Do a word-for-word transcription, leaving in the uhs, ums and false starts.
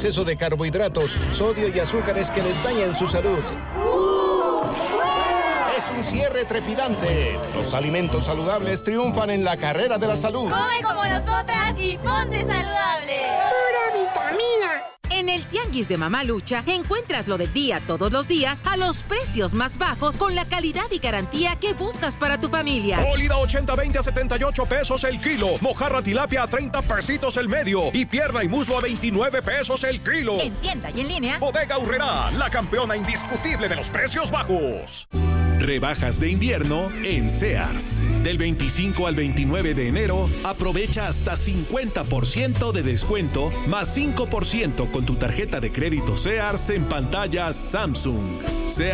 exceso de carbohidratos, sodio y azúcares que les dañan su salud. Es un cierre trepidante. Los alimentos saludables triunfan en la carrera de la salud. Come como nosotras y ponte saludable. Pura vitamina. En el Tianguis de Mamalucha encuentras lo del día todos los días a los precios más bajos con la calidad y garantía que buscas para tu familia. Mólida ochenta veinte a setenta y ocho pesos el kilo. Mojarra tilapia a treinta pesitos el medio. Y pierna y muslo a veintinueve pesos el kilo. En tienda y en línea. Bodega Aurrerá, la campeona indiscutible de los precios bajos. Rebajas de invierno en Sears. Del veinticinco al veintinueve de enero, aprovecha hasta cincuenta por ciento de descuento, más cinco por ciento con tu tarjeta de crédito Sears en pantallas Samsung.